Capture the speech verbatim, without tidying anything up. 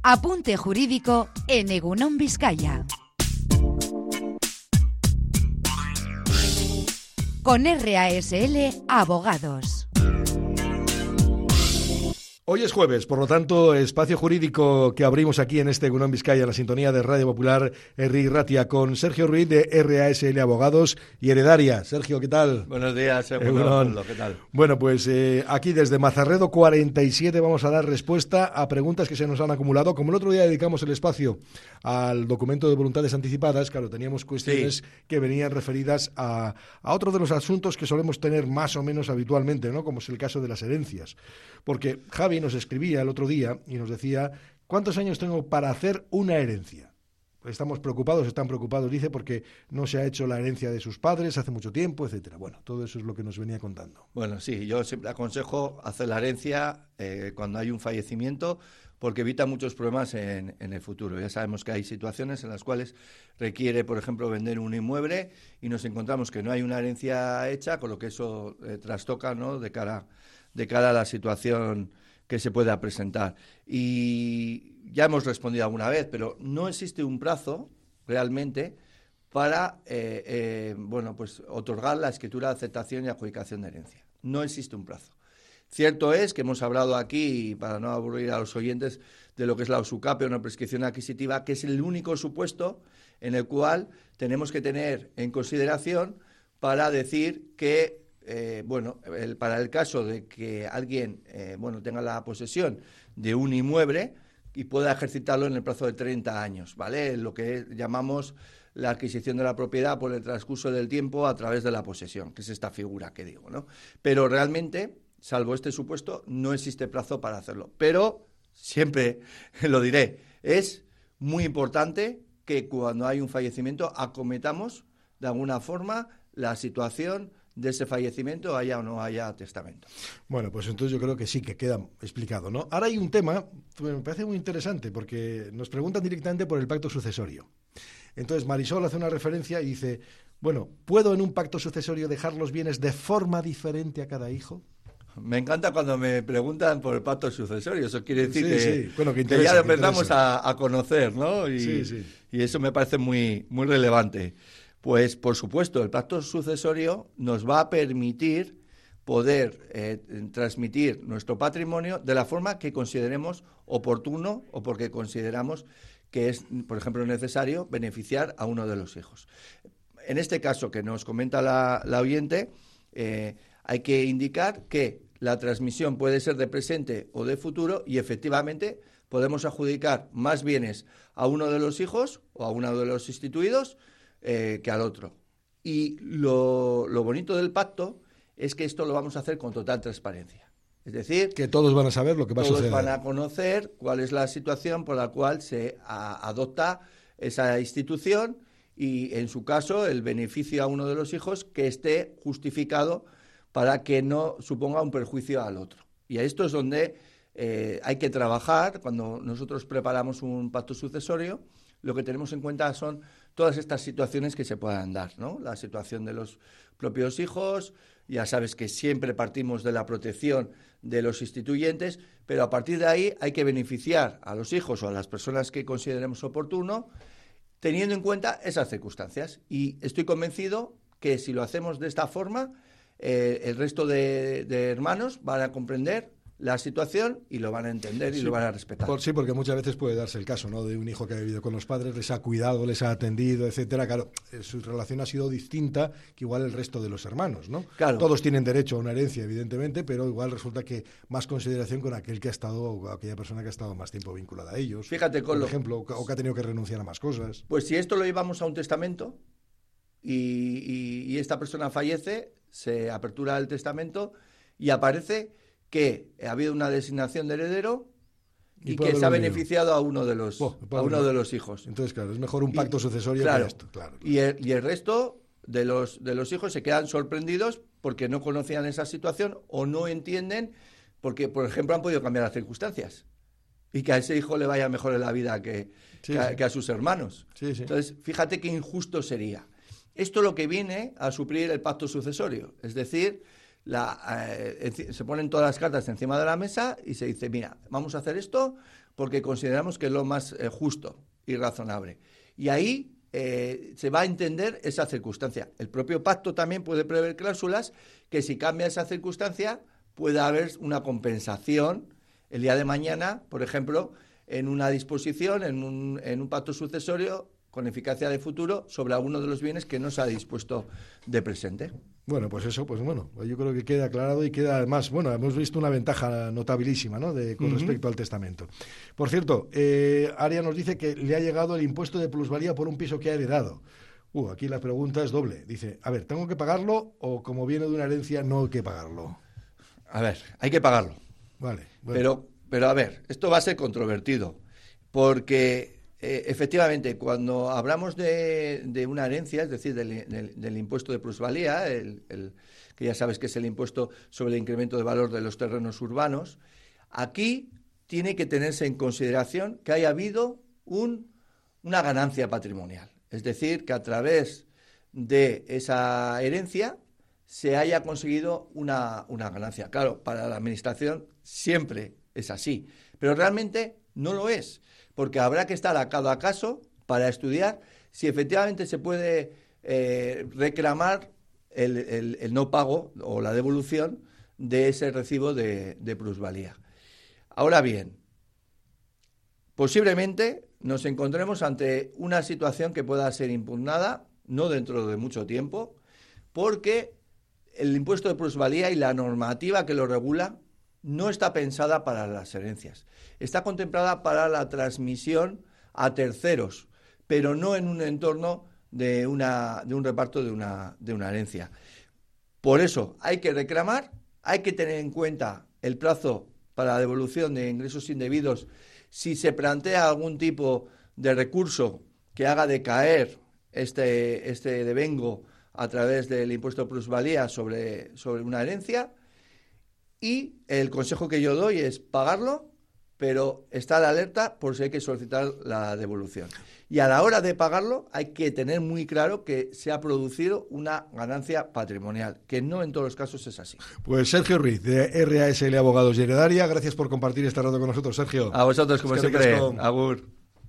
Apunte jurídico en Egunon Vizcaya. Con R A S L Abogados. Hoy es jueves, por lo tanto, espacio jurídico que abrimos aquí en este Egunon Vizcaya, la sintonía de Radio Popular Herri Ratia, con Sergio Ruiz de R A S L Abogados y Heredaria. Sergio, ¿qué tal? Buenos días, Egunon. ¿Qué tal? Bueno, pues eh, aquí desde Mazarredo cuarenta y siete vamos a dar respuesta a preguntas que se nos han acumulado. Como el otro día dedicamos el espacio al documento de voluntades anticipadas, claro, teníamos cuestiones sí. que venían referidas a, a otro de los asuntos que solemos tener más o menos habitualmente, ¿no? Como es el caso de las herencias. Porque Javi nos escribía el otro día y nos decía, ¿cuántos años tengo para hacer una herencia? Estamos preocupados, están preocupados, dice, porque no se ha hecho la herencia de sus padres hace mucho tiempo, etcétera. Bueno, todo eso es lo que nos venía contando. Bueno, sí, yo siempre aconsejo hacer la herencia eh, cuando hay un fallecimiento, porque evita muchos problemas en, en el futuro. Ya sabemos que hay situaciones en las cuales requiere, por ejemplo, vender un inmueble y nos encontramos que no hay una herencia hecha, con lo que eso eh, trastoca, ¿no?, de cara, de cara a la situación que se pueda presentar. Y ya hemos respondido alguna vez, pero no existe un plazo realmente para eh, eh, bueno, pues otorgar la escritura de aceptación y adjudicación de herencia. No existe un plazo. Cierto es que hemos hablado aquí, para no aburrir a los oyentes, de lo que es la usucape o una prescripción adquisitiva, que es el único supuesto en el cual tenemos que tener en consideración para decir que Eh, bueno, el, para el caso de que alguien eh, bueno, tenga la posesión de un inmueble y pueda ejercitarlo en el plazo de treinta años, ¿vale? Lo que llamamos la adquisición de la propiedad por el transcurso del tiempo a través de la posesión, que es esta figura que digo, ¿no? Pero realmente, salvo este supuesto, no existe plazo para hacerlo. Pero, siempre lo diré, es muy importante que cuando hay un fallecimiento acometamos de alguna forma la situación de ese fallecimiento, haya o no haya testamento. Bueno, pues entonces yo creo que sí que queda explicado, ¿no? Ahora hay un tema que me parece muy interesante porque nos preguntan directamente por el pacto sucesorio. Entonces Marisol hace una referencia y dice, bueno, ¿puedo en un pacto sucesorio dejar los bienes de forma diferente a cada hijo? Me encanta cuando me preguntan por el pacto sucesorio. Eso quiere decir sí, que, sí. Bueno, que, que ya lo empezamos a, a conocer, ¿no? Y, sí, sí. y eso me parece muy, muy relevante. Pues, por supuesto, el pacto sucesorio nos va a permitir poder eh, transmitir nuestro patrimonio de la forma que consideremos oportuno o porque consideramos que es, por ejemplo, necesario beneficiar a uno de los hijos. En este caso que nos comenta la, la oyente, eh, hay que indicar que la transmisión puede ser de presente o de futuro y, efectivamente, podemos adjudicar más bienes a uno de los hijos o a uno de los instituidos Eh, que al otro. Y lo, lo bonito del pacto es que esto lo vamos a hacer con total transparencia. Es decir, que todos van a saber lo que va a suceder. Todos van a conocer cuál es la situación por la cual se a, adopta esa institución y, en su caso, el beneficio a uno de los hijos que esté justificado para que no suponga un perjuicio al otro. Y a esto es donde eh, hay que trabajar cuando nosotros preparamos un pacto sucesorio. Lo que tenemos en cuenta son todas estas situaciones que se puedan dar, ¿no? La situación de los propios hijos, ya sabes que siempre partimos de la protección de los instituyentes, pero a partir de ahí hay que beneficiar a los hijos o a las personas que consideremos oportuno, teniendo en cuenta esas circunstancias. Y estoy convencido que si lo hacemos de esta forma, eh, el resto de, de hermanos van a comprender la situación y lo van a entender y sí, lo van a respetar. Por, sí, porque muchas veces puede darse el caso, ¿no?, de un hijo que ha vivido con los padres, les ha cuidado, les ha atendido, etcétera. Claro, su relación ha sido distinta que igual el resto de los hermanos, ¿no? Claro. Todos tienen derecho a una herencia, evidentemente, pero igual resulta que más consideración con aquel que ha estado, o aquella persona que ha estado más tiempo vinculada a ellos. Fíjate, con por lo... ejemplo, o que ha tenido que renunciar a más cosas. Pues si esto lo llevamos a un testamento y, y, y esta persona fallece, se apertura el testamento y aparece que ha habido una designación de heredero y, y que se ha beneficiado a uno de los oh, a uno de los hijos. Entonces, claro, es mejor un pacto y, sucesorio claro, que esto. Claro, claro. Y, el, y el resto de los de los hijos se quedan sorprendidos porque no conocían esa situación o no entienden porque, por ejemplo, han podido cambiar las circunstancias y que a ese hijo le vaya mejor en la vida que, sí, que, a, sí. que a sus hermanos. Sí, sí. Entonces, fíjate qué injusto sería. Esto es lo que viene a suplir el pacto sucesorio, es decir, la, eh, se ponen todas las cartas encima de la mesa y se dice, mira, vamos a hacer esto porque consideramos que es lo más eh, justo y razonable. Y ahí eh, se va a entender esa circunstancia. El propio pacto también puede prever cláusulas que si cambia esa circunstancia pueda haber una compensación el día de mañana, por ejemplo, en una disposición, en un, en un pacto sucesorio con eficacia de futuro sobre alguno de los bienes que no se ha dispuesto de presente. Bueno, pues eso, pues bueno, yo creo que queda aclarado y queda además, bueno, hemos visto una ventaja notabilísima, ¿no?, de, con uh-huh. respecto al testamento. Por cierto, eh, Aria nos dice que le ha llegado el impuesto de plusvalía por un piso que ha heredado. Uh, aquí la pregunta es doble. Dice, a ver, ¿tengo que pagarlo o como viene de una herencia no hay que pagarlo? A ver, hay que pagarlo. Vale. Bueno. Pero, pero a ver, esto va a ser controvertido, porque eh, efectivamente cuando hablamos de, de una herencia, es decir, del, del, del impuesto de plusvalía, el, el, que ya sabes que es el impuesto sobre el incremento de valor de los terrenos urbanos, aquí tiene que tenerse en consideración que haya habido un, una ganancia patrimonial. Es decir, que a través de esa herencia se haya conseguido una, una ganancia. Claro, para la Administración siempre es así, pero realmente no lo es, porque habrá que estar a cada caso para estudiar si efectivamente se puede eh, reclamar el, el, el no pago o la devolución de ese recibo de, de plusvalía. Ahora bien, posiblemente nos encontremos ante una situación que pueda ser impugnada, no dentro de mucho tiempo, porque el impuesto de plusvalía y la normativa que lo regula no está pensada para las herencias. Está contemplada para la transmisión a terceros, pero no en un entorno de, una, de un reparto de una, de una herencia. Por eso hay que reclamar, hay que tener en cuenta el plazo para la devolución de ingresos indebidos si se plantea algún tipo de recurso que haga decaer este, este devengo a través del impuesto de plusvalía sobre, sobre una herencia, y el consejo que yo doy es pagarlo, pero estar alerta por si hay que solicitar la devolución. Y a la hora de pagarlo hay que tener muy claro que se ha producido una ganancia patrimonial, que no en todos los casos es así. Pues Sergio Ruiz, de R A S L Abogados y Heredaria, gracias por compartir este rato con nosotros, Sergio. A vosotros, como siempre. Agur.